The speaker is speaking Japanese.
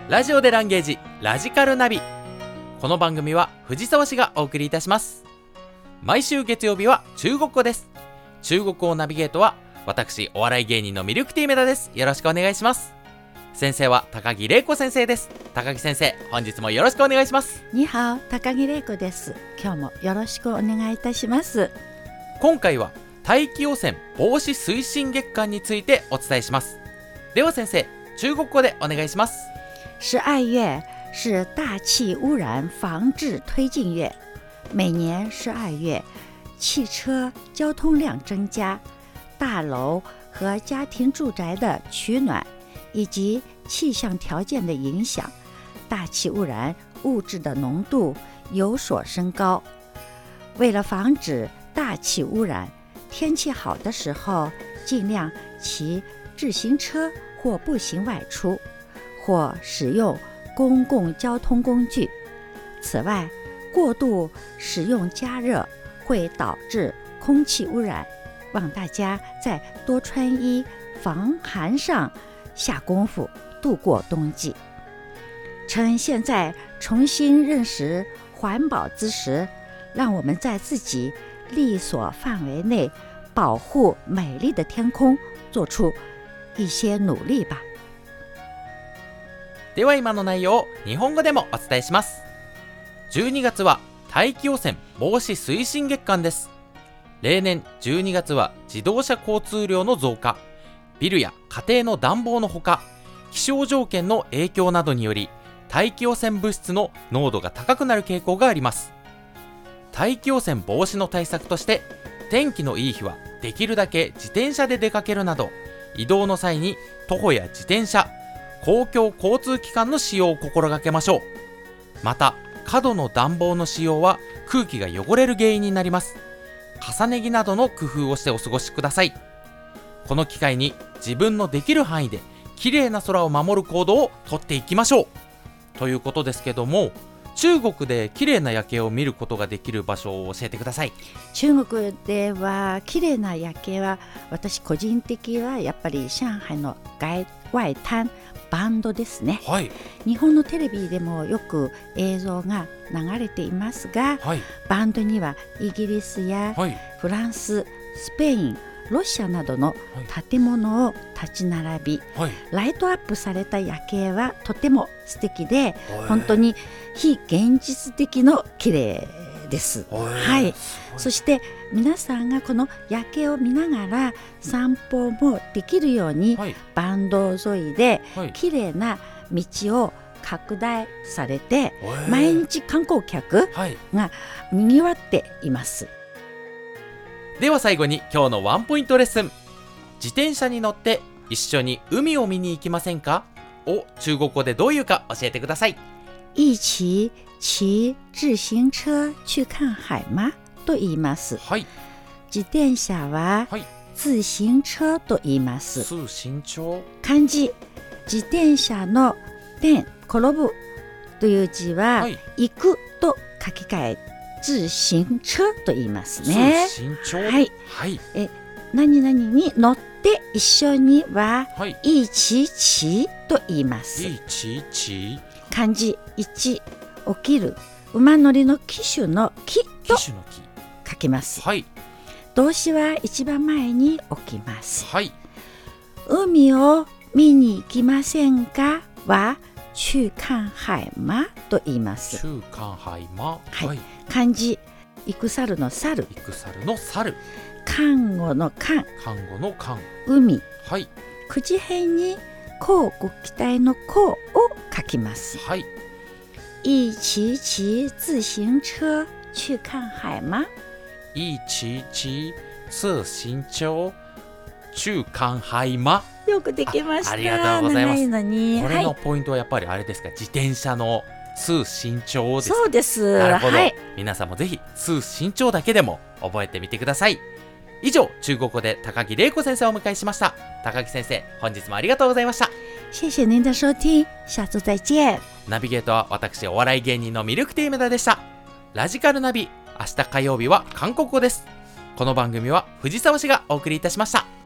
ラジオでランゲージラジカルナビ。この番組は藤沢市がお送りいたします。毎週月曜日は中国語です。中国語ナビゲートは私お笑い芸人のミルクティーメダです。よろしくお願いします。先生は高木玲子先生です。高木先生、本日もよろしくお願いします。 にはお、高木玲子です。今日もよろしくお願いいたします。 今回は大気汚染防止推進月間についてお伝えします。では先生、中国語でお願いします。 12月是大气污染防治推进月。每年12月，汽车交通量增加，大楼和家庭住宅的取暖以及气象条件的影响，大气污染物质的浓度有所升高。为了防止大气污染，天气好的时候尽量骑自行车或步行外出，或使用公共交通工具。此外，过度使用加热会导致空气污染，望大家在多穿衣、防寒上下功夫，度过冬季。趁现在重新认识环保之时，让我们在自己力所范围内保护美丽的天空做出一些努力吧。 では今の内容を日本語でもお伝えします。12月は大気汚染防止推進月間です。例年12月は自動車交通量の増加、ビルや家庭の暖房のほか、気象条件の影響などにより大気汚染物質の濃度が高くなる傾向があります。大気汚染防止の対策として、天気のいい日はできるだけ自転車で出かけるなど、移動の際に徒歩や自転車、公共交通機関の使用を心がけましょう。また、過度の暖房の使用は空気が汚れる原因になります。重ね着などの工夫をしてお過ごしください。この機会に自分のできる範囲で綺麗な空を守る行動をとっていきましょうということですけども、中国で綺麗な夜景を見ることができる場所を教えてください。 中国では綺麗な夜景は、私個人的はやっぱり上海の外灘バンドですね、 はい、 日本のテレビでもよく映像が流れていますが、 はい、 バンドにはイギリスやフランス、スペイン、ロシアなどの建物を立ち並び、 はい、ラライトアップされた夜景はとても素敵で、本当に非現実的の綺麗です。はい、そして皆さんがこの夜景を見ながら散歩もできるように、バンド沿いで綺麗な道を拡大されて、毎日観光客がにぎわっています。 では最後に今日のワンポイントレッスン。自転車に乗って一緒に海を見に行きませんかを中国語でどういうか教えてください。 一起騎自行車去看海吗と言います。 はい、 自転車は自行車と言います。 自行車、 漢字自転車の転、転ぶという字は、行くと書き換え自行車と言いますね。 自行車、 はい、何々に乗って一緒には、一起騎と言います。 一起騎、 漢字1、起きる、馬乗りの騎手の騎と書きます。動詞は一番前に置きます。海を見に行きませんかは去看海吗と言います。 去看海吗、 漢字戦るの猿、 戦るの猿、 看護の看、 看護の看、 海、口辺に乞うご期待の乞うを書きます。一起騎自行車去看海吗？ 一起騎自行車去看海吗？ よくできました。 ありがとうございます。 長いのに、 これのポイントはやっぱりあれですか、自転車の通信帳です。 そうです。 なるほど、皆さんもぜひ通信帳だけでも覚えてみてください。以上、中国語で高木玲子先生をお迎えしました。高木先生、本日もありがとうございました。 謝謝您的收聽，下次再見。 ナビゲートは私お笑い芸人のミルクティーメダでした。ラジカルナビ、明日火曜日は韓国語です。この番組は藤沢市がお送りいたしました。